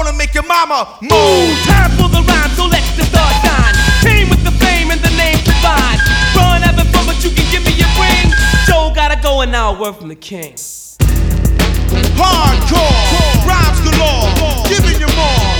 gonna make your mama move. Time for the rhyme, so let's just start shine. Came with the fame and the name divine. Run having fun, but you can give me your ring. Joe gotta go and now a word from the king. Hardcore, rhymes galore, giving you more.